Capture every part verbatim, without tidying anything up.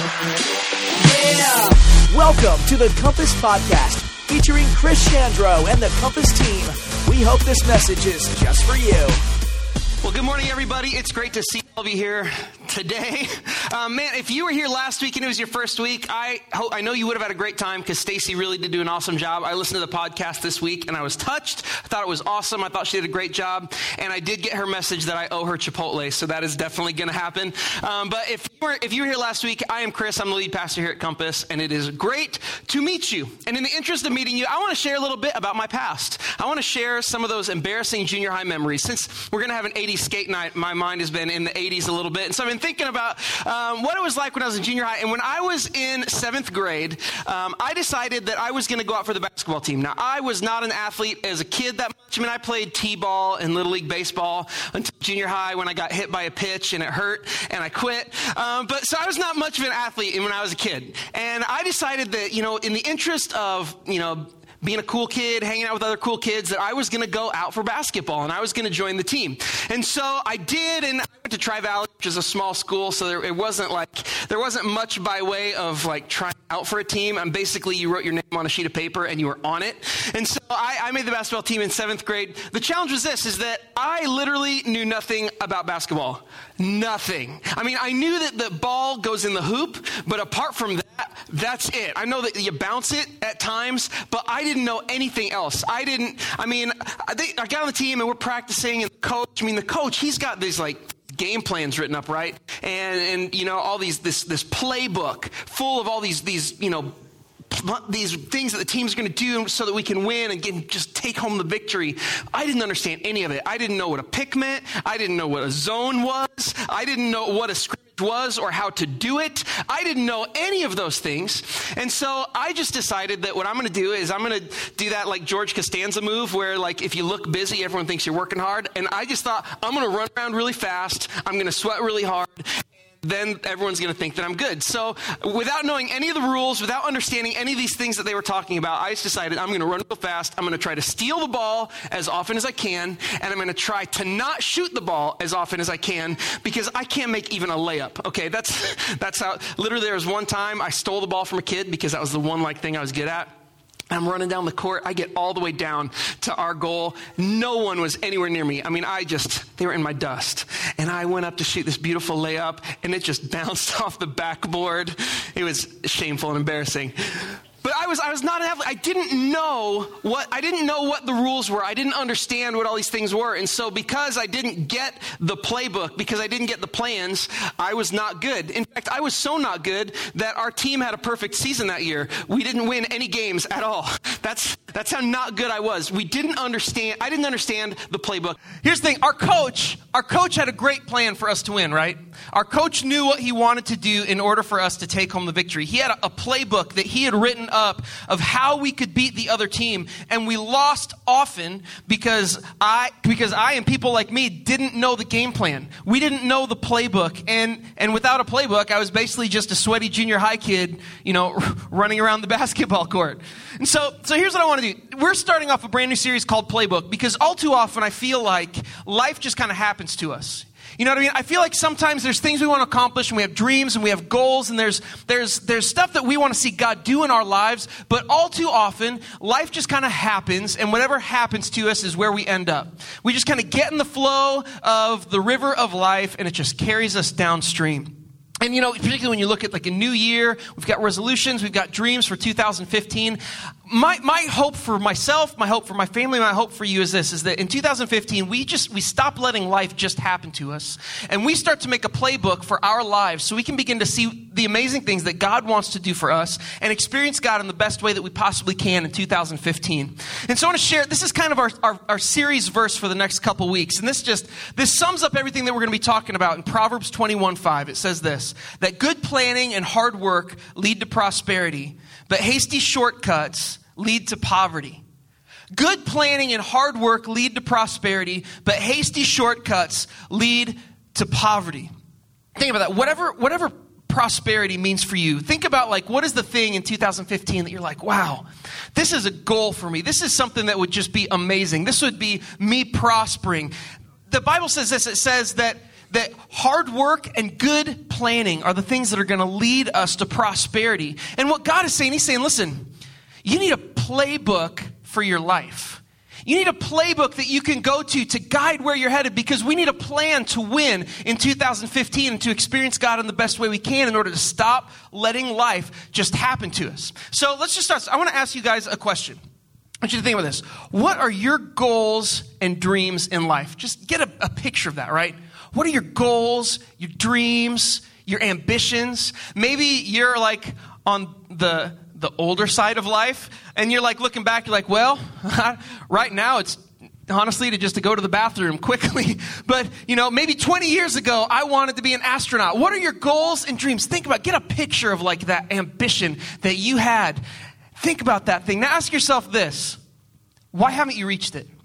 Yeah! Welcome to the Compass Podcast, featuring Chris Chandro and the Compass team. We hope this message is just for you. Well, good morning, everybody. It's great to see all of you here today. Um, man, if you were here last week and it was your first week, I hope, I know you would have had a great time because Stacy really did do an awesome job. I listened to the podcast this week and I was touched. I thought it was awesome. I thought she did a great job. And I did get her message that I owe her Chipotle, so that is definitely going to happen. Um, but if you, were, if you were here last week, I am Chris. I'm the lead pastor here at Compass, and it is great to meet you. And in the interest of meeting you, I want to share a little bit about my past. I want to share some of those embarrassing junior high memories. Since we're going to have an eighties skate night, my mind has been in the eighties a little bit. And so I've been thinking about um, what it was like when I was in junior high. And when I was in seventh grade, um, I decided that I was going to go out for the basketball team. Now, I was not an athlete as a kid that much. I mean, I played t-ball and Little League baseball until junior high when I got hit by a pitch and it hurt and I quit. Um, but so I was not much of an athlete when I was a kid. And I decided that, you know, in the interest of, you know, being a cool kid, hanging out with other cool kids, that I was going to go out for basketball and I was going to join the team. And so I did, and I went to Tri-Valley, which is a small school, so there, it wasn't like, there wasn't much by way of like trying out for a team. And basically you wrote your name on a sheet of paper and you were on it. And so I, I made the basketball team in seventh grade. The challenge was this, is that I literally knew nothing about basketball. Nothing. I mean, I knew that the ball goes in the hoop, but apart from that, that's it. I know that you bounce it at times, but I didn't know anything else. I didn't, I mean, I, they, I got on the team and we're practicing, and the coach, I mean, the coach, he's got these like game plans written up, right? And, and you know, all these, this, this playbook full of all these, these, you know, these things that the team's going to do so that we can win and get, just take home the victory. I didn't understand any of it. I didn't know what a pick meant. I didn't know what a zone was. I didn't know what a scrimmage was or how to do it. I didn't know any of those things. And so I just decided that what I'm going to do is I'm going to do that like George Costanza move where like if you look busy, everyone thinks you're working hard. And I just thought I'm going to run around really fast. I'm going to sweat really hard. Then everyone's going to think that I'm good. So without knowing any of the rules, without understanding any of these things that they were talking about, I just decided I'm going to run real fast. I'm going to try to steal the ball as often as I can. And I'm going to try to not shoot the ball as often as I can because I can't make even a layup. Okay, that's that's how, literally there was one time I stole the ball from a kid because that was the one like thing I was good at. I'm running down the court. I get all the way down to our goal. No one was anywhere near me. I mean, I just, they were in my dust. And I went up to shoot this beautiful layup, and it just bounced off the backboard. It was shameful and embarrassing. But I was I was not an athlete. I didn't know what I didn't know what the rules were. I didn't understand what all these things were. And so because I didn't get the playbook, because I didn't get the plans, I was not good. In fact, I was so not good that our team had a perfect season that year. We didn't win any games at all. That's that's how not good I was. We didn't understand I didn't understand the playbook. Here's the thing, our coach, our coach had a great plan for us to win, right? Our coach knew what he wanted to do in order for us to take home the victory. He had a, a playbook that he had written up of how we could beat the other team, and we lost often because I because I and people like me didn't know the game plan. We didn't know the playbook, and and without a playbook, I was basically just a sweaty junior high kid, you know, running around the basketball court. And so so here's what I want to do. We're starting off a brand new series called Playbook because all too often I feel like life just kind of happens to us. You know what I mean? I feel like sometimes there's things we want to accomplish and we have dreams and we have goals and there's there's there's stuff that we want to see God do in our lives, but all too often life just kind of happens, and whatever happens to us is where we end up. We just kind of get in the flow of the river of life and it just carries us downstream. And, you know, particularly when you look at like a new year, we've got resolutions, we've got dreams for two thousand fifteen. My my hope for myself, my hope for my family, my hope for you is this, is that in two thousand fifteen, we just, we stop letting life just happen to us. And we start to make a playbook for our lives so we can begin to see the amazing things that God wants to do for us and experience God in the best way that we possibly can in two thousand fifteen. And so I want to share, this is kind of our, our, our series verse for the next couple weeks. And this just, this sums up everything that we're going to be talking about in Proverbs twenty-one five. It says this, that good planning and hard work lead to prosperity, but hasty shortcuts lead to poverty. Good planning and hard work lead to prosperity, but hasty shortcuts lead to poverty. Think about that. Whatever, whatever prosperity means for you, think about like, what is the thing in two thousand fifteen that you're like, wow, this is a goal for me. This is something that would just be amazing. This would be me prospering. The Bible says this. It says that that hard work and good planning are the things that are going to lead us to prosperity. And what God is saying, he's saying, listen, you need a playbook for your life. You need a playbook that you can go to to guide where you're headed, because we need a plan to win in two thousand fifteen and to experience God in the best way we can in order to stop letting life just happen to us. So let's just start. I want to ask you guys a question. I want you to think about this. What are your goals and dreams in life? Just get a, a picture of that, right? What are your goals, your dreams, your ambitions? Maybe you're like on the the older side of life, and you're like looking back, you're like, well, right now it's honestly to just to go to the bathroom quickly. But, you know, maybe twenty years ago, I wanted to be an astronaut. What are your goals and dreams? Think about, get a picture of like that ambition that you had. Think about that thing. Now ask yourself this. Why haven't you reached it?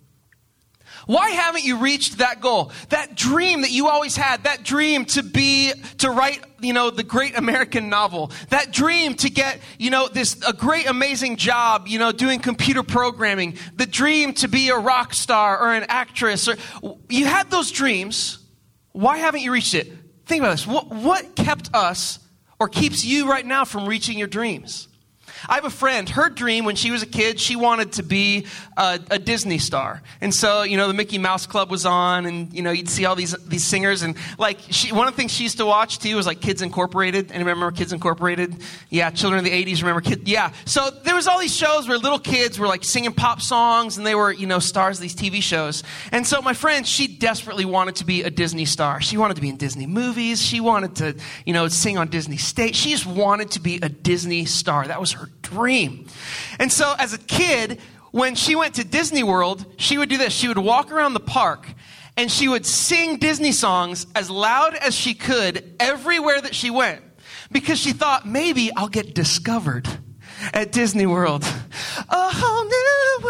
Why haven't you reached that goal? That dream that you always had, that dream to be, to write, you know, the great American novel, that dream to get, you know, this, a great, amazing job, you know, doing computer programming, the dream to be a rock star or an actress, or you had those dreams. Why haven't you reached it? Think about this. What, what kept us or keeps you right now from reaching your dreams? I have a friend, her dream when she was a kid, she wanted to be a, a Disney star. And so, you know, the Mickey Mouse Club was on, and, you know, you'd see all these these singers. And, like, she, one of the things she used to watch, too, was, like, Kids Incorporated. Anyone remember Kids Incorporated? Yeah, children of the eighties, remember Kids? Yeah. So there was all these shows where little kids were, like, singing pop songs, and they were, you know, stars of these T V shows. And so my friend, she desperately wanted to be a Disney star. She wanted to be in Disney movies. She wanted to, you know, sing on Disney stage. She just wanted to be a Disney star. That was her dream. And so as a kid, when she went to Disney World, she would do this. She would walk around the park and she would sing Disney songs as loud as she could everywhere that she went, because she thought, maybe I'll get discovered at Disney World. A whole new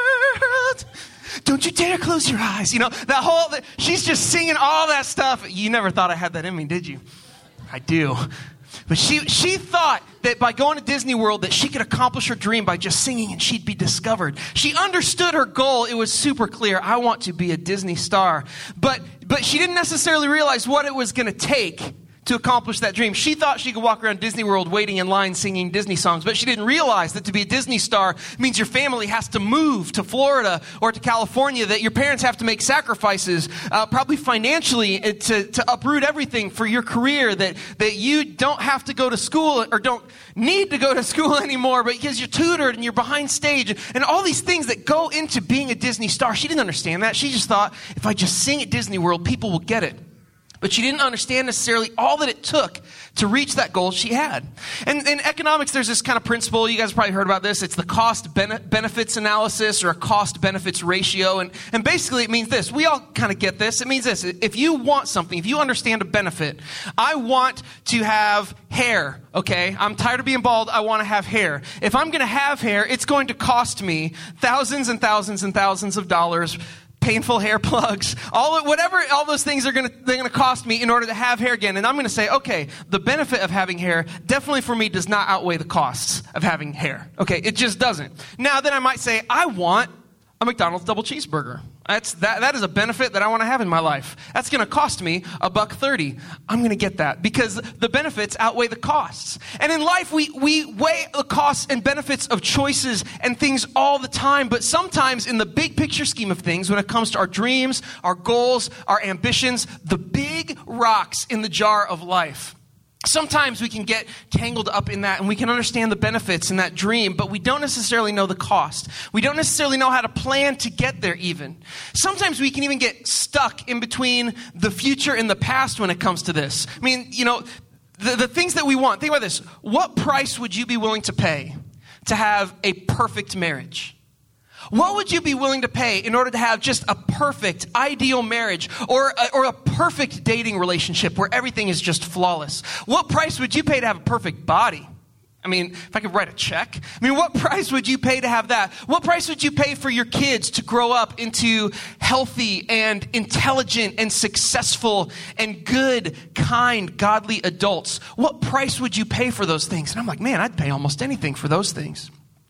world. Don't you dare close your eyes. You know, that whole, she's just singing all that stuff. You never thought I had that in me, did you? I do. But she she thought that by going to Disney World that she could accomplish her dream by just singing and she'd be discovered. She understood her goal. It was super clear. I want to be a Disney star. But but she didn't necessarily realize what it was going to take to accomplish that dream. She thought she could walk around Disney World waiting in line singing Disney songs, but she didn't realize that to be a Disney star means your family has to move to Florida or to California, that your parents have to make sacrifices, uh, probably financially, to, to uproot everything for your career, that, that you don't have to go to school or don't need to go to school anymore, but because you're tutored and you're behind stage, and all these things that go into being a Disney star. She didn't understand that. She just thought, if I just sing at Disney World, people will get it. But she didn't understand necessarily all that it took to reach that goal she had. And in economics, there's this kind of principle. You guys have probably heard about this. It's the cost benefits analysis, or a cost benefits ratio. And, and basically it means this. We all kind of get this. It means this. If you want something, if you understand a benefit, I want to have hair, okay? I'm tired of being bald. I want to have hair. If I'm going to have hair, it's going to cost me thousands and thousands and thousands of dollars, painful hair plugs, all whatever, all those things are going to they're going to cost me in order to have hair again. And I'm going to say, okay, the benefit of having hair definitely for me does not outweigh the costs of having hair. Okay, it just doesn't. Now then I might say, I want a McDonald's double cheeseburger. That's that that is a benefit that I want to have in my life. That's going to cost me a buck thirty. I'm going to get that because the benefits outweigh the costs. And in life, we we weigh the costs and benefits of choices and things all the time. But sometimes in the big picture scheme of things, when it comes to our dreams, our goals, our ambitions, the big rocks in the jar of life, sometimes we can get tangled up in that, and we can understand the benefits in that dream, but we don't necessarily know the cost. We don't necessarily know how to plan to get there even. Sometimes we can even get stuck in between the future and the past when it comes to this. I mean, you know, the, the things that we want. Think about this. What price would you be willing to pay to have a perfect marriage? What would you be willing to pay in order to have just a perfect, ideal marriage, or a, or a perfect dating relationship where everything is just flawless? What price would you pay to have a perfect body? I mean, if I could write a check. I mean, what price would you pay to have that? What price would you pay for your kids to grow up into healthy and intelligent and successful and good, kind, godly adults? What price would you pay for those things? And I'm like, man, I'd pay almost anything for those things.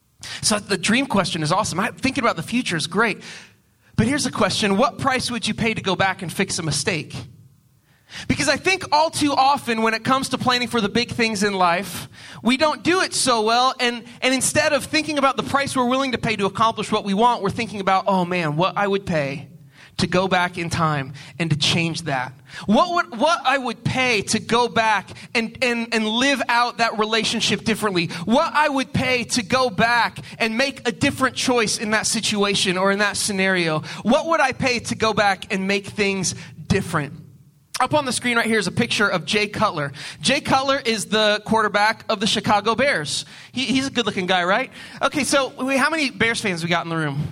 So the dream question is awesome. I, thinking about the future is great. But here's the question. What price would you pay to go back and fix a mistake? Because I think all too often when it comes to planning for the big things in life, we don't do it so well. And, and instead of thinking about the price we're willing to pay to accomplish what we want, we're thinking about, oh man, what I would pay to go back in time and to change that. What would, what I would pay to go back and, and, and live out that relationship differently. What I would pay to go back and make a different choice in that situation or in that scenario. What would I pay to go back and make things different? Up on the screen right here is a picture of Jay Cutler. Jay Cutler is the quarterback of the Chicago Bears. He, he's a good-looking guy, right? Okay, so how many Bears fans we got in the room?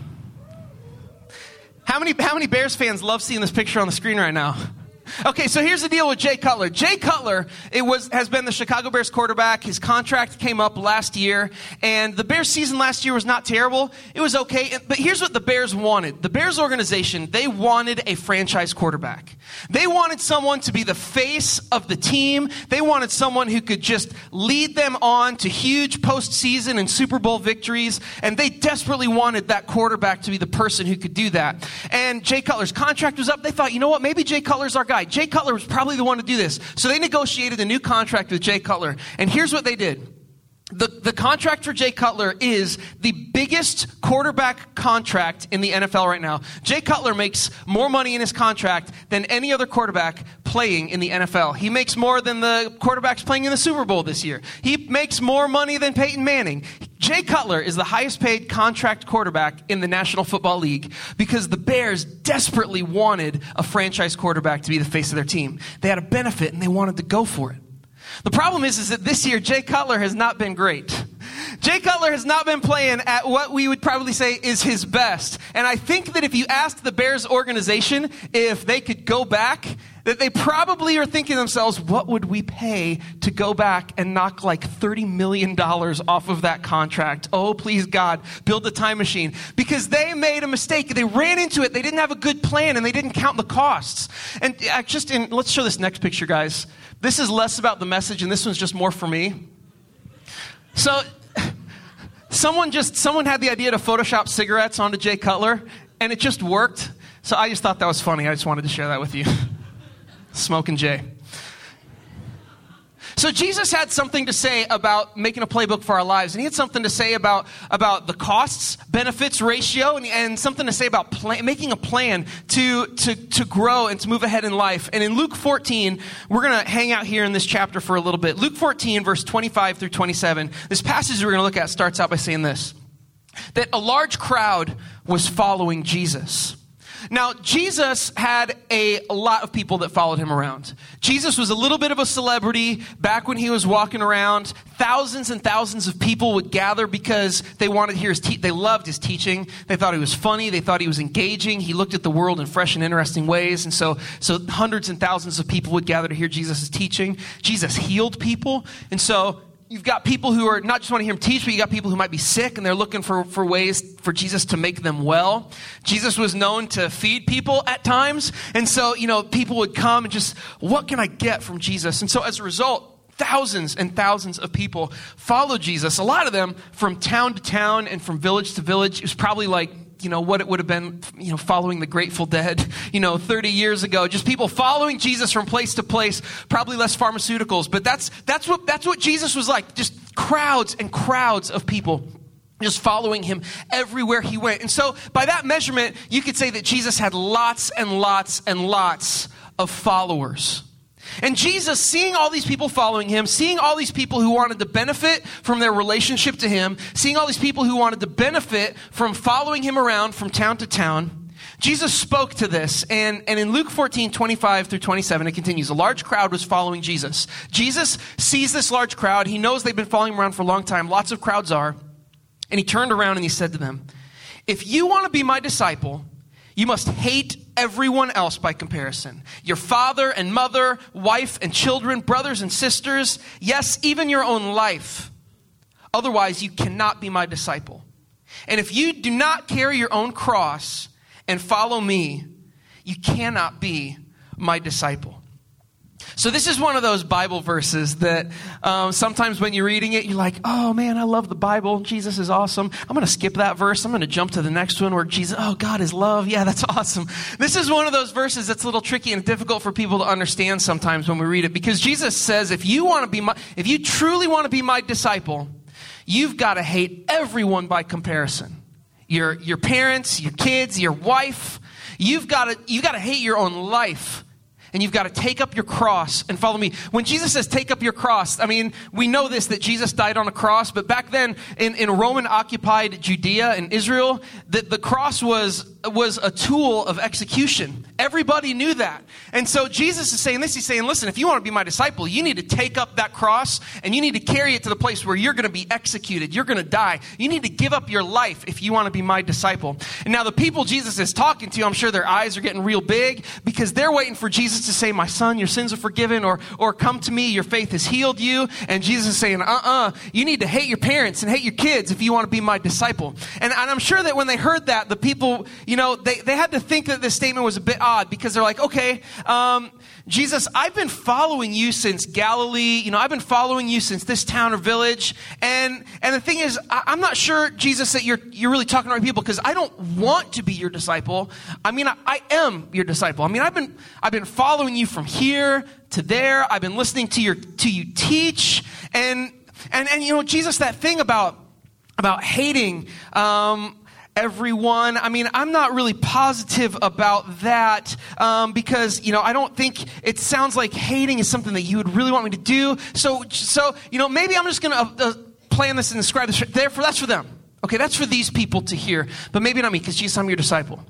How many, how many Bears fans love seeing this picture on the screen right now? Okay, so here's the deal with Jay Cutler. Jay Cutler it was has been the Chicago Bears quarterback. His contract came up last year, and the Bears season last year was not terrible. It was okay, but here's what the Bears wanted. The Bears organization, they wanted a franchise quarterback. They wanted someone to be the face of the team. They wanted someone who could just lead them on to huge postseason and Super Bowl victories, and they desperately wanted that quarterback to be the person who could do that. And Jay Cutler's contract was up. They thought, you know what, maybe Jay Cutler's our guy. Jay Cutler was probably the one to do this. So they negotiated a new contract with Jay Cutler. And here's what they did. The, the contract for Jay Cutler is the biggest quarterback contract in the N F L right now. Jay Cutler makes more money in his contract than any other quarterback playing in the N F L. He makes more than the quarterbacks playing in the Super Bowl this year. He makes more money than Peyton Manning. Jay Cutler is the highest paid contract quarterback in the National Football League because the Bears desperately wanted a franchise quarterback to be the face of their team. They had a benefit and they wanted to go for it. The problem is, is that this year, Jay Cutler has not been great. Jay Cutler has not been playing at what we would probably say is his best. And I think that if you asked the Bears organization if they could go back, that they probably are thinking to themselves, what would we pay to go back and knock like thirty million dollars off of that contract? Oh, please, God, build a time machine. Because they made a mistake. They ran into it. They didn't have a good plan, and they didn't count the costs. And just in, let's show this next picture, guys. This is less about the message, and this one's just more for me. So someone just someone had the idea to Photoshop cigarettes onto Jay Cutler, and it just worked. So I just thought that was funny. I just wanted to share that with you. Smoking Jay. So Jesus had something to say about making a playbook for our lives, and he had something to say about, about the costs, benefits ratio, and, and something to say about plan, making a plan to, to, to grow and to move ahead in life. And in Luke fourteen, we're going to hang out here in this chapter for a little bit. Luke fourteen, verse twenty-five through twenty-seven, this passage we're going to look at starts out by saying this, that a large crowd was following Jesus. Now, Jesus had a lot of people that followed him around. Jesus was a little bit of a celebrity back when he was walking around. Thousands and thousands of people would gather because they wanted to hear his te- they loved his teaching. They thought he was funny. They thought he was engaging. He looked at the world in fresh and interesting ways. And so, so hundreds and thousands of people would gather to hear Jesus' teaching. Jesus healed people. And so you've got people who are not just want to hear him teach, but you got people who might be sick and they're looking for, for ways for Jesus to make them well. Jesus was known to feed people at times. And so, you know, people would come and just, what can I get from Jesus? And so as a result, thousands and thousands of people followed Jesus. A lot of them from town to town and from village to village. It was probably like, you know, what it would have been, you know, following the Grateful Dead, you know, thirty years ago. Just people following Jesus from place to place, probably less pharmaceuticals. But that's that's what that's what Jesus was like. Just crowds and crowds of people just following him everywhere he went. And so by that measurement, you could say that Jesus had lots and lots and lots of followers. And Jesus, seeing all these people following him, seeing all these people who wanted to benefit from their relationship to him, seeing all these people who wanted to benefit from following him around from town to town, Jesus spoke to this. And, and in Luke fourteen, twenty-five through twenty-seven, it continues. A large crowd was following Jesus. Jesus sees this large crowd. He knows they've been following him around for a long time. Lots of crowds are. And he turned around and he said to them, if you want to be my disciple, you must hate everyone else by comparison. Your father and mother, wife and children, brothers and sisters, yes, even your own life. Otherwise, you cannot be my disciple. And if you do not carry your own cross and follow me, you cannot be my disciple. So this is one of those Bible verses that um, sometimes when you're reading it, you're like, oh man, I love the Bible. Jesus is awesome. I'm going to skip that verse. I'm going to jump to the next one where Jesus, oh, God is love. Yeah, that's awesome. This is one of those verses that's a little tricky and difficult for people to understand sometimes when we read it, because Jesus says, if you want to be my, if you truly want to be my disciple, you've got to hate everyone by comparison. Your, your parents, your kids, your wife. You've got to, you've got to hate your own life. And you've got to take up your cross and follow me. When Jesus says take up your cross, I mean, we know this, that Jesus died on a cross. But back then in, in Roman-occupied Judea and Israel, the, the cross was, was a tool of execution. Everybody knew that. And so Jesus is saying this. He's saying, listen, if you want to be my disciple, you need to take up that cross and you need to carry it to the place where you're going to be executed. You're going to die. You need to give up your life if you want to be my disciple. And now the people Jesus is talking to, I'm sure their eyes are getting real big because they're waiting for Jesus to say, my son, your sins are forgiven, or or come to me, your faith has healed you. And Jesus is saying, uh-uh, you need to hate your parents and hate your kids if you want to be my disciple. And, and I'm sure that when they heard that, the people, you know, they, they had to think that this statement was a bit odd because they're like, okay, um, Jesus, I've been following you since Galilee. You know, I've been following you since this town or village. And and the thing is, I, I'm not sure, Jesus, that you're you're really talking to the right people because I don't want to be your disciple. I mean, I, I am your disciple. I mean, I've been I've been following you from here to there. I've been listening to your to you teach. And and and you know, Jesus, that thing about about hating um everyone. I mean, I'm not really positive about that um, because, you know, I don't think it sounds like hating is something that you would really want me to do. So, so you know, maybe I'm just going to uh, plan this and describe this. Therefore, that's for them. Okay, that's for these people to hear. But maybe not me because, Jesus, I'm your disciple.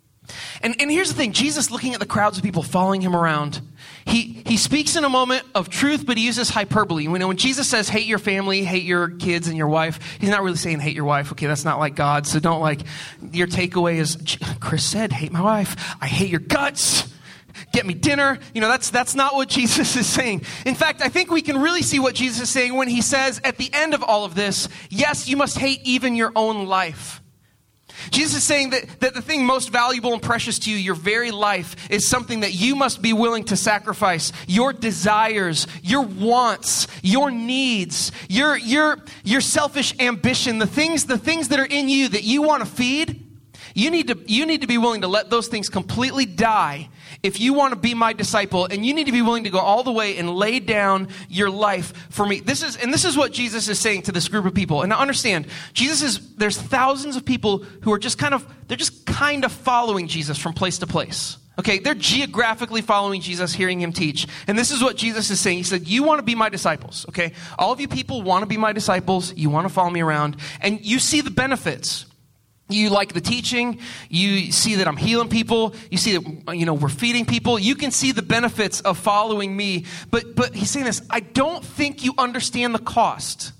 And, and here's the thing. Jesus, looking at the crowds of people following him around, he, he speaks in a moment of truth, but he uses hyperbole. You know, when Jesus says, hate your family, hate your kids and your wife, he's not really saying hate your wife. Okay, that's not like God. So don't like, your takeaway is, Chris said, hate my wife. I hate your guts. Get me dinner. You know, that's that's not what Jesus is saying. In fact, I think we can really see what Jesus is saying when he says at the end of all of this, yes, you must hate even your own life. Jesus is saying that, that the thing most valuable and precious to you, your very life, is something that you must be willing to sacrifice. Your desires, your wants, your needs, your, your, your selfish ambition, the things, the things that are in you that you want to feed, you need to, you need to be willing to let those things completely die if you want to be my disciple, and you need to be willing to go all the way and lay down your life for me. This is, and this is what Jesus is saying to this group of people. And now understand, Jesus is, there's thousands of people who are just kind of, they're just kind of following Jesus from place to place. Okay, they're geographically following Jesus, hearing him teach. And this is what Jesus is saying. He said, you want to be my disciples, okay? All of you people want to be my disciples. You want to follow me around. And you see the benefits. You like the teaching. You see that I'm healing people. You see that, you know, we're feeding people. You can see the benefits of following me. But, but he's saying this, I don't think you understand the cost.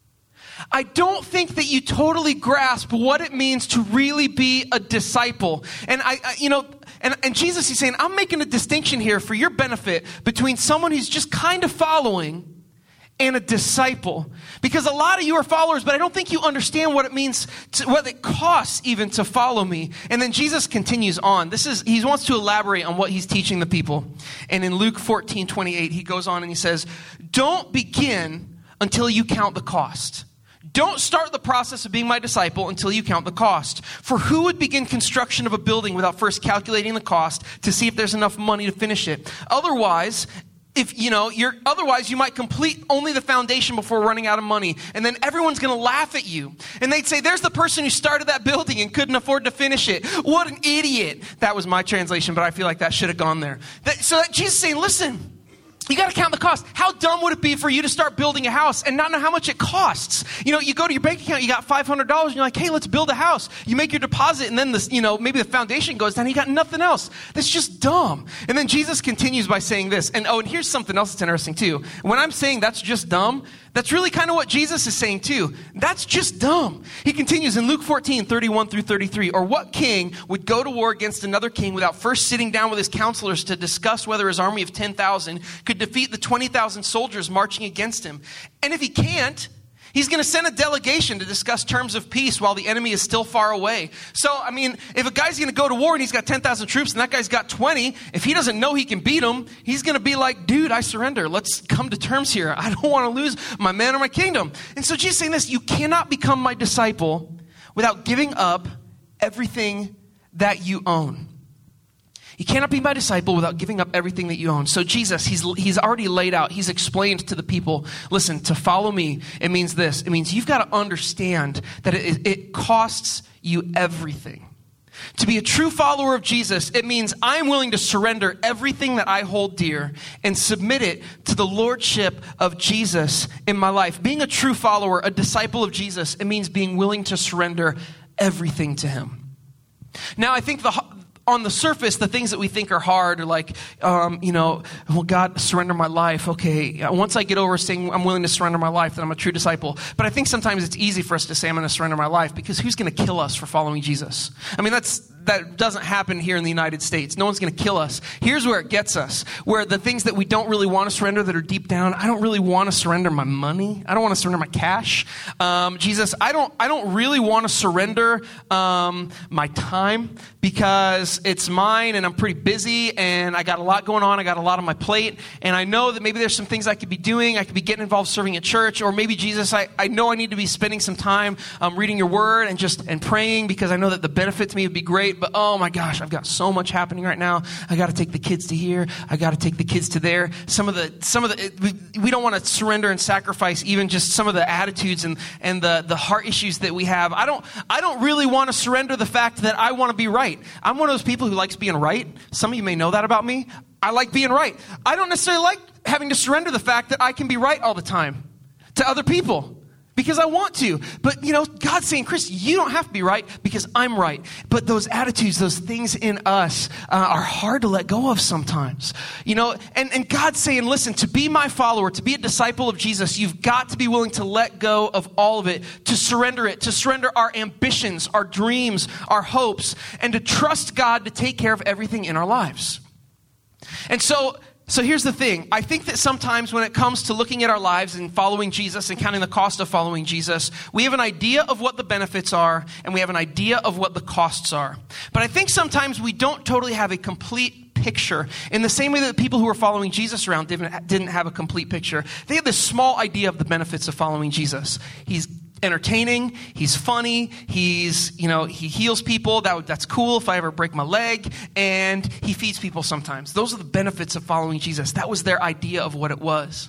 I don't think that you totally grasp what it means to really be a disciple. And I, I you know, and, and Jesus is saying, I'm making a distinction here for your benefit between someone who's just kind of following and a disciple. Because a lot of you are followers, but I don't think you understand what it means, to, what it costs even to follow me. And then Jesus continues on. This is, he wants to elaborate on what he's teaching the people. And in Luke fourteen twenty-eight, he goes on and he says, don't begin until you count the cost. Don't start the process of being my disciple until you count the cost. For who would begin construction of a building without first calculating the cost to see if there's enough money to finish it? Otherwise, If, you know, you're, otherwise you might complete only the foundation before running out of money. And then everyone's going to laugh at you. And they'd say, there's the person who started that building and couldn't afford to finish it. What an idiot. That was my translation, but I feel like that should have gone there. That, so that Jesus is saying, listen, you got to count the cost. How dumb would it be for you to start building a house and not know how much it costs? You know, you go to your bank account, you got five hundred dollars, and you're like, hey, let's build a house. You make your deposit, and then this, you know, maybe the foundation goes down, and you got nothing else. That's just dumb. And then Jesus continues by saying this. And oh, and here's something else that's interesting too. When I'm saying that's just dumb, that's really kind of what Jesus is saying too. That's just dumb. He continues in Luke fourteen, thirty-one through thirty-three. Or what king would go to war against another king without first sitting down with his counselors to discuss whether his army of ten thousand could defeat the twenty thousand soldiers marching against him? And if he can't, He's going to send a delegation to discuss terms of peace while the enemy is still far away. So, I mean, if a guy's going to go to war and he's got ten thousand troops and that guy's got twenty, if he doesn't know he can beat them, he's going to be like, dude, I surrender. Let's come to terms here. I don't want to lose my man or my kingdom. And so Jesus is saying this, you cannot become my disciple without giving up everything that you own. You cannot be my disciple without giving up everything that you own. So Jesus, he's he's already laid out, he's explained to the people, listen, to follow me, it means this. It means you've got to understand that it, it costs you everything. To be a true follower of Jesus, it means I'm willing to surrender everything that I hold dear and submit it to the lordship of Jesus in my life. Being a true follower, a disciple of Jesus, it means being willing to surrender everything to him. Now, I think the on the surface, the things that we think are hard are like, um, you know, well, God, surrender my life. Okay, once I get over saying I'm willing to surrender my life, then I'm a true disciple. But I think sometimes it's easy for us to say I'm going to surrender my life because who's going to kill us for following Jesus? I mean, that's that doesn't happen here in the United States. No one's going to kill us. Here's where it gets us, where the things that we don't really want to surrender that are deep down, I don't really want to surrender my money. I don't want to surrender my cash. Um, Jesus, I don't, I don't really want to surrender um, my time because it's mine and I'm pretty busy and I got a lot going on. I got a lot on my plate. And I know that maybe there's some things I could be doing. I could be getting involved serving at church, or maybe Jesus, I, I know I need to be spending some time um, reading your word and just and praying because I know that the benefit to me would be great. But oh my gosh, I've got so much happening right now. I got to take the kids to here. I got to take the kids to there. Some of the, some of the, we, we don't want to surrender and sacrifice even just some of the attitudes and, and the, the heart issues that we have. I don't, I don't really want to surrender the fact that I want to be right. I'm one of those people who likes being right. Some of you may know that about me. I like being right. I don't necessarily like having to surrender the fact that I can be right all the time to other people. Because I want to. But, you know, God's saying, Chris, you don't have to be right because I'm right. But those attitudes, those things in us uh, are hard to let go of sometimes. You know, and, and God's saying, listen, to be my follower, to be a disciple of Jesus, you've got to be willing to let go of all of it, to surrender it, to surrender our ambitions, our dreams, our hopes, and to trust God to take care of everything in our lives. And so... So here's the thing. I think that sometimes when it comes to looking at our lives and following Jesus and counting the cost of following Jesus, we have an idea of what the benefits are and we have an idea of what the costs are. But I think sometimes we don't totally have a complete picture in the same way that the people who were following Jesus around didn't, didn't have a complete picture. They had this small idea of the benefits of following Jesus. He's entertaining, he's funny, he's, you know, he heals people, that that's cool if I ever break my leg, and he feeds people sometimes. Those are the benefits of following Jesus. That was their idea of what it was.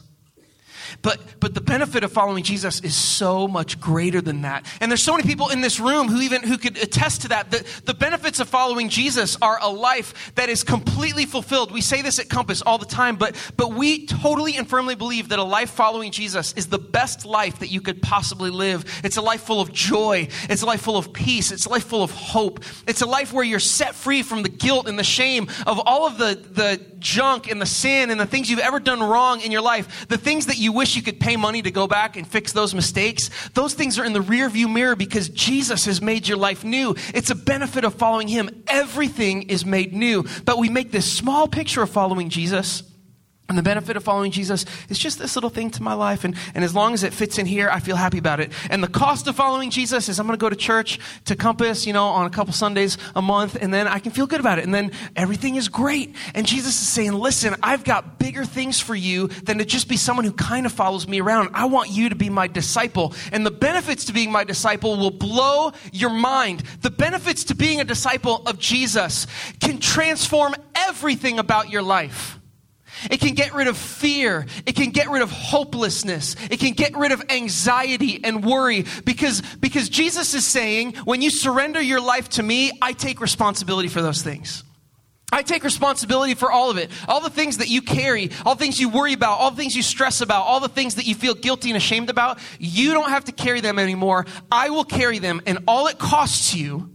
But but the benefit of following Jesus is so much greater than that. And there's so many people in this room who even who could attest to that. The, the benefits of following Jesus are a life that is completely fulfilled. We say this at Compass all the time, but but we totally and firmly believe that a life following Jesus is the best life that you could possibly live. It's a life full of joy. It's a life full of peace. It's a life full of hope. It's a life where you're set free from the guilt and the shame of all of the, the junk and the sin and the things you've ever done wrong in your life. The things that you wish you could pay money to go back and fix those mistakes. Those things are in the rear view mirror because Jesus has made your life new. It's a benefit of following him. Everything is made new. But we make this small picture of following Jesus. And the benefit of following Jesus is just this little thing to my life. And, and as long as it fits in here, I feel happy about it. And the cost of following Jesus is I'm going to go to church, to Compass, you know, on a couple Sundays a month. And then I can feel good about it. And then everything is great. And Jesus is saying, listen, I've got bigger things for you than to just be someone who kind of follows me around. I want you to be my disciple. And the benefits to being my disciple will blow your mind. The benefits to being a disciple of Jesus can transform everything about your life. It can get rid of fear. It can get rid of hopelessness. It can get rid of anxiety and worry because, because Jesus is saying, when you surrender your life to me, I take responsibility for those things. I take responsibility for all of it. All the things that you carry, all the things you worry about, all the things you stress about, all the things that you feel guilty and ashamed about, you don't have to carry them anymore. I will carry them, and all it costs you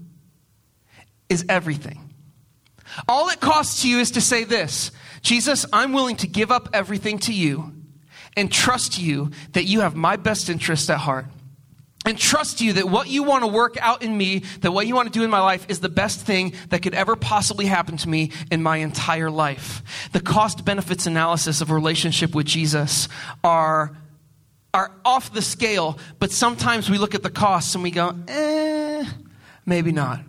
is everything. All it costs you is to say this, Jesus, I'm willing to give up everything to you and trust you that you have my best interest at heart. And trust you that what you want to work out in me, that what you want to do in my life is the best thing that could ever possibly happen to me in my entire life. The cost benefits analysis of a relationship with Jesus are are off the scale, but sometimes we look at the costs and we go, eh, maybe not.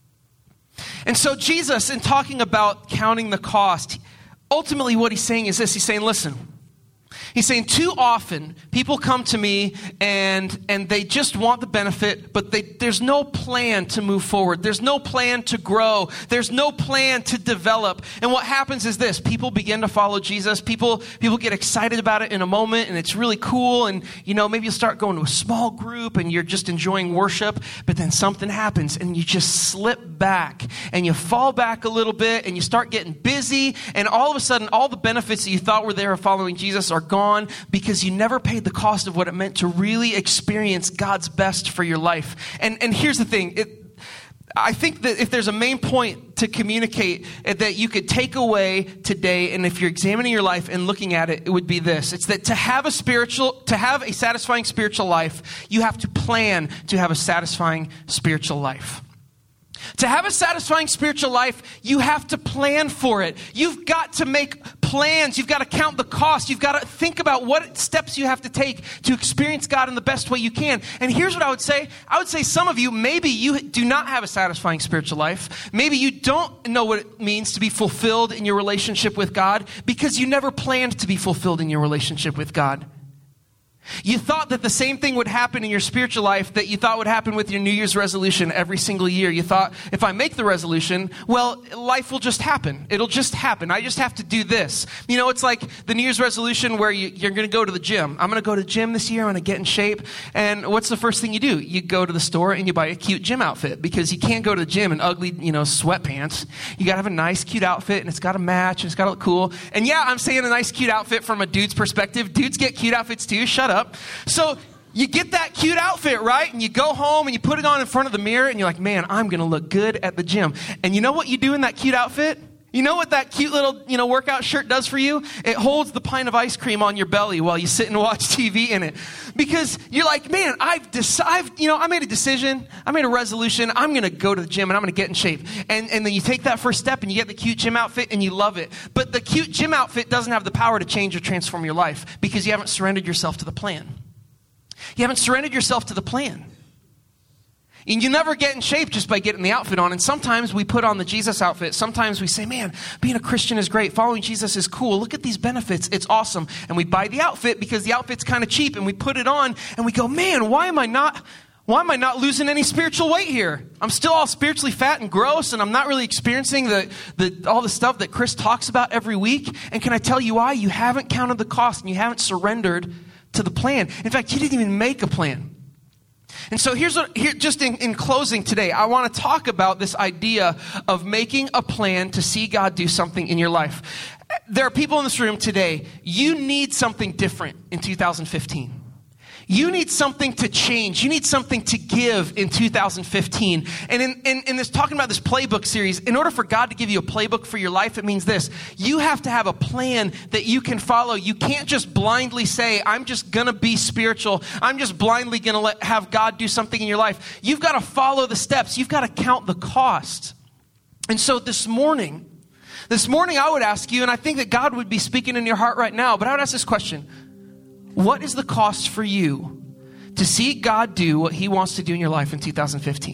And so Jesus, in talking about counting the cost, ultimately what he's saying is this. He's saying, listen, he's saying too often people come to me and and they just want the benefit, but they, there's no plan to move forward. There's no plan to grow. There's no plan to develop. And what happens is this. People begin to follow Jesus. People people get excited about it in a moment, and it's really cool. And, you know, maybe you'll start going to a small group and you're just enjoying worship, but then something happens and you just slip back and you fall back a little bit and you start getting busy, and all of a sudden all the benefits that you thought were there of following Jesus are gone. Because you never paid the cost of what it meant to really experience God's best for your life. And and here's the thing. It, I think that if there's a main point to communicate that you could take away today, and if you're examining your life and looking at it, it would be this. It's that to have a spiritual, to have a satisfying spiritual life, you have to plan to have a satisfying spiritual life. To have a satisfying spiritual life, you have to plan for it. You've got to make plans. You've got to count the cost. You've got to think about what steps you have to take to experience God in the best way you can. And here's what I would say. I would say some of you, maybe you do not have a satisfying spiritual life. Maybe you don't know what it means to be fulfilled in your relationship with God because you never planned to be fulfilled in your relationship with God. You thought that the same thing would happen in your spiritual life that you thought would happen with your New Year's resolution every single year. You thought, if I make the resolution, well, life will just happen. It'll just happen. I just have to do this. You know, it's like the New Year's resolution where you, you're going to go to the gym. I'm going to go to the gym this year. I'm going to get in shape. And what's the first thing you do? You go to the store and you buy a cute gym outfit because you can't go to the gym in ugly, you know, sweatpants. You got to have a nice, cute outfit, and it's got to match, and it's got to look cool. And yeah, I'm saying a nice, cute outfit from a dude's perspective. Dudes get cute outfits too. Shut up. So you get that cute outfit, right? And you go home and you put it on in front of the mirror and you're like, man, I'm going to look good at the gym. And you know what you do in that cute outfit? You know what that cute little, you know, workout shirt does for you? It holds the pint of ice cream on your belly while you sit and watch T V in it. Because you're like, man, I've decided, you know, I made a decision. I made a resolution. I'm going to go to the gym and I'm going to get in shape. And, and then you take that first step and you get the cute gym outfit and you love it. But the cute gym outfit doesn't have the power to change or transform your life because you haven't surrendered yourself to the plan. You haven't surrendered yourself to the plan. And you never get in shape just by getting the outfit on. And sometimes we put on the Jesus outfit. Sometimes we say, man, being a Christian is great. Following Jesus is cool. Look at these benefits. It's awesome. And we buy the outfit because the outfit's kind of cheap. And we put it on and we go, man, why am I not, why am I not losing any spiritual weight here? I'm still all spiritually fat and gross. And I'm not really experiencing the, the all the stuff that Chris talks about every week. And can I tell you why? You haven't counted the cost and you haven't surrendered to the plan. In fact, you didn't even make a plan. And so here's what, here, just in, in closing today, I want to talk about this idea of making a plan to see God do something in your life. There are people in this room today, you need something different in two thousand fifteen. You need something to change. You need something to give in two thousand fifteen. And in, in, in this talking about this playbook series, in order for God to give you a playbook for your life, it means this. You have to have a plan that you can follow. You can't just blindly say, I'm just going to be spiritual. I'm just blindly going to let have God do something in your life. You've got to follow the steps. You've got to count the cost. And so this morning, this morning I would ask you, and I think that God would be speaking in your heart right now, but I would ask this question. What is the cost for you to see God do what he wants to do in your life in two thousand fifteen?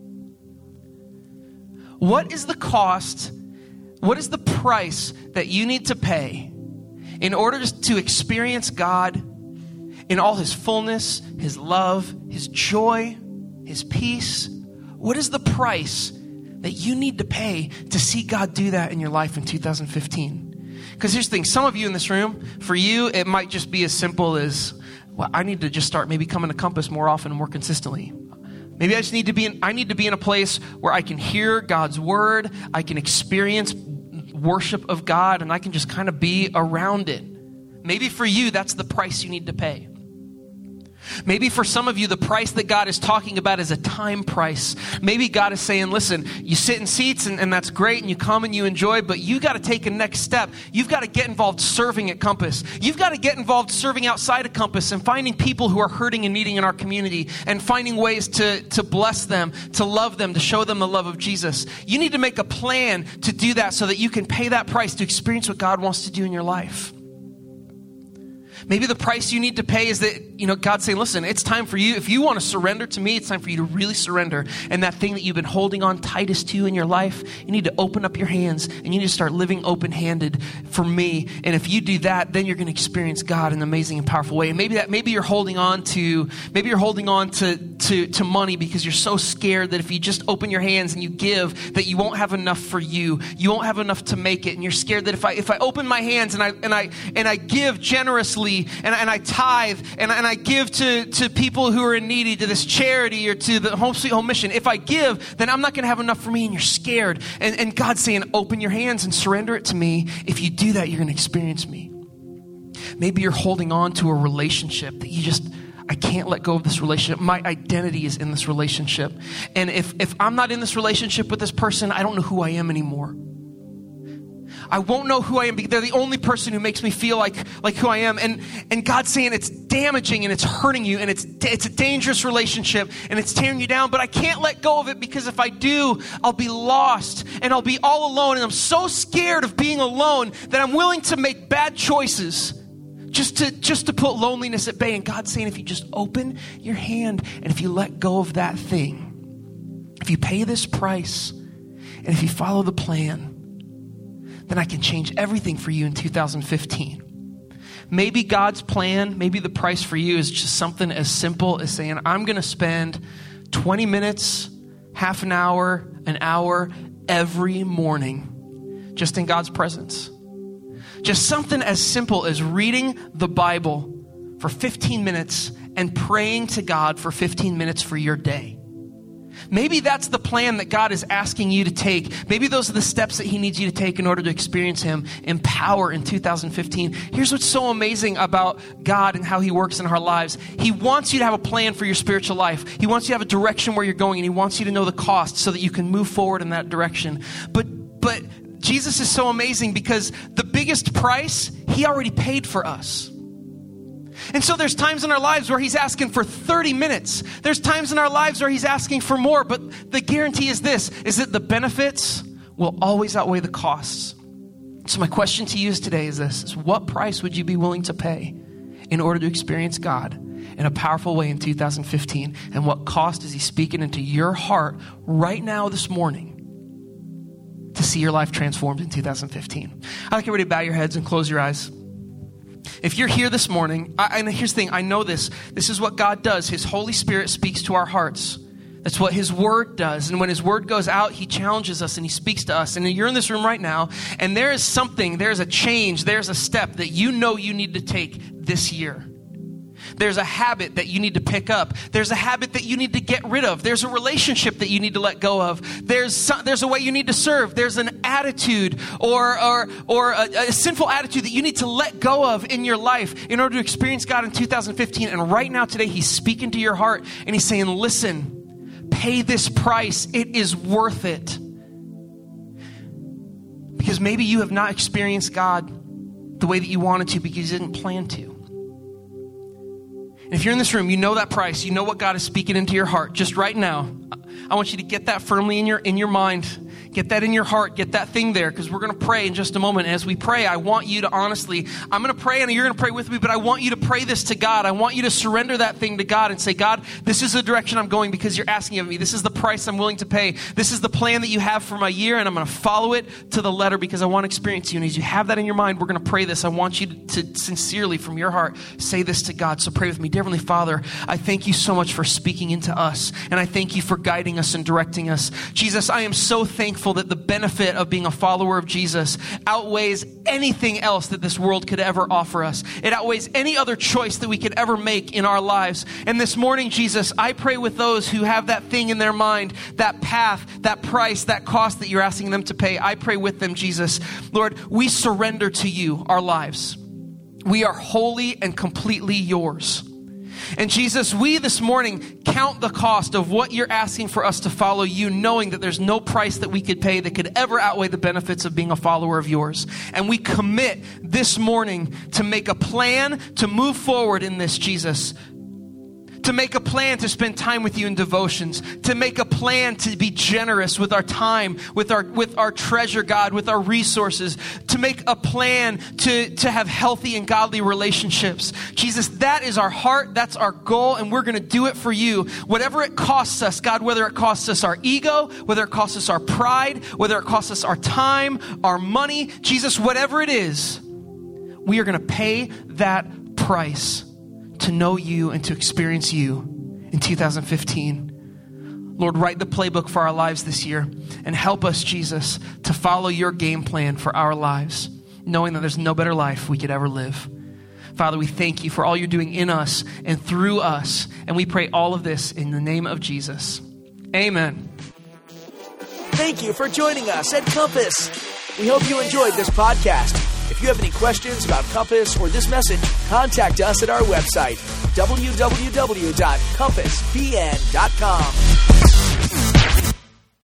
What is the cost, what is the price that you need to pay in order to experience God in all his fullness, his love, his joy, his peace? What is the price that you need to pay to see God do that in your life in two thousand fifteen? Because here's the thing, some of you in this room, for you, it might just be as simple as, well, I need to just start maybe coming to Compass more often and more consistently. Maybe I just need to be in, I need to be in a place where I can hear God's word, I can experience worship of God, and I can just kind of be around it. Maybe for you, that's the price you need to pay. Maybe for some of you, the price that God is talking about is a time price. Maybe God is saying, listen, you sit in seats and, and that's great and you come and you enjoy, but you got to take a next step. You've got to get involved serving at Compass. You've got to get involved serving outside of Compass and finding people who are hurting and needing in our community and finding ways to, to bless them, to love them, to show them the love of Jesus. You need to make a plan to do that so that you can pay that price to experience what God wants to do in your life. Maybe the price you need to pay is that, you know, God's saying, listen, it's time for you. If you want to surrender to me, it's time for you to really surrender. And that thing that you've been holding on tightest to in your life, you need to open up your hands and you need to start living open-handed for me. And if you do that, then you're going to experience God in an amazing and powerful way. And maybe that, maybe you're holding on to, maybe you're holding on to, to, to money because you're so scared that if you just open your hands and you give, that you won't have enough for you. You won't have enough to make it. And you're scared that if I, if I open my hands and I, and I, and I give generously, And, and I tithe and, and I give to, to people who are in needy, to this charity or to the Home Sweet Home Mission. If I give, then I'm not going to have enough for me, and you're scared. And, and God's saying, open your hands and surrender it to me. If you do that, you're going to experience me. Maybe you're holding on to a relationship that you just, I can't let go of this relationship. My identity is in this relationship. And if, if I'm not in this relationship with this person, I don't know who I am anymore. I won't know who I am because they're the only person who makes me feel like, like who I am. And, and God's saying it's damaging and it's hurting you and it's, it's a dangerous relationship and it's tearing you down, but I can't let go of it because if I do, I'll be lost and I'll be all alone. And I'm so scared of being alone that I'm willing to make bad choices just to, just to put loneliness at bay. And God's saying, if you just open your hand and if you let go of that thing, if you pay this price and if you follow the plan, then I can change everything for you in two thousand fifteen. Maybe God's plan, maybe the price for you is just something as simple as saying, I'm going to spend twenty minutes, half an hour, an hour every morning just in God's presence. Just something as simple as reading the Bible for fifteen minutes and praying to God for fifteen minutes for your day. Maybe that's the plan that God is asking you to take. Maybe those are the steps that he needs you to take in order to experience him in power in two thousand fifteen. Here's what's so amazing about God and how he works in our lives. He wants you to have a plan for your spiritual life. He wants you to have a direction where you're going, and he wants you to know the cost so that you can move forward in that direction. But, but Jesus is so amazing because the biggest price, he already paid for us. And so there's times in our lives where he's asking for thirty minutes. There's times in our lives where he's asking for more. But the guarantee is this, is that the benefits will always outweigh the costs. So my question to you is today is this, is what price would you be willing to pay in order to experience God in a powerful way in two thousand fifteen? And what cost is he speaking into your heart right now this morning to see your life transformed in two thousand fifteen? I'd like everybody to bow your heads and close your eyes. If you're here this morning, I, and here's the thing, I know this. This is what God does. His Holy Spirit speaks to our hearts. That's what his word does. And when his word goes out, he challenges us and he speaks to us. And you're in this room right now, and there is something, there's a change, there's a step that you know you need to take this year. There's a habit that you need to pick up. There's a habit that you need to get rid of. There's a relationship that you need to let go of. There's some, there's a way you need to serve. There's an attitude or or or a, a sinful attitude that you need to let go of in your life in order to experience God in two thousand fifteen. And right now today, he's speaking to your heart and he's saying, listen, pay this price. It is worth it. Because maybe you have not experienced God the way that you wanted to because you didn't plan to. And if you're in this room, you know that price. You know what God is speaking into your heart. Just right now, I want you to get that firmly in your in your mind. Get that in your heart. Get that thing there, because we're going to pray in just a moment. And as we pray, I want you to honestly, I'm going to pray and you're going to pray with me, but I want you to pray this to God. I want you to surrender that thing to God and say, God, this is the direction I'm going because you're asking of me. This is the price I'm willing to pay. This is the plan that you have for my year, and I'm going to follow it to the letter because I want to experience you. And as you have that in your mind, we're going to pray this. I want you to, to sincerely, from your heart, say this to God. So pray with me. Dear Heavenly Father, I thank you so much for speaking into us, and I thank you for guiding us and directing us. Jesus, I am so thankful that the benefit of being a follower of Jesus outweighs anything else that this world could ever offer us. It outweighs any other choice that we could ever make in our lives. And this morning, Jesus, I pray with those who have that thing in their mind, that path, that price, that cost that you're asking them to pay. I pray with them, Jesus. Lord, we surrender to you our lives. We are wholly and completely yours. And Jesus, we this morning count the cost of what you're asking for us to follow you, knowing that there's no price that we could pay that could ever outweigh the benefits of being a follower of yours. And we commit this morning to make a plan to move forward in this, Jesus, to make a plan to spend time with you in devotions, to make a plan to be generous with our time, with our with our treasure, God, with our resources, to make a plan to, to have healthy and godly relationships. Jesus, that is our heart, that's our goal, and we're going to do it for you. Whatever it costs us, God, whether it costs us our ego, whether it costs us our pride, whether it costs us our time, our money, Jesus, whatever it is, we are going to pay that price to know you and to experience you in two thousand fifteen. Lord, write the playbook for our lives this year and help us, Jesus, to follow your game plan for our lives, knowing that there's no better life we could ever live. Father, we thank you for all you're doing in us and through us, and we pray all of this in the name of Jesus. Amen. Thank you for joining us at Compass. We hope you enjoyed this podcast. If you have any questions about Compass or this message, contact us at our website, w w w dot compass p n dot com.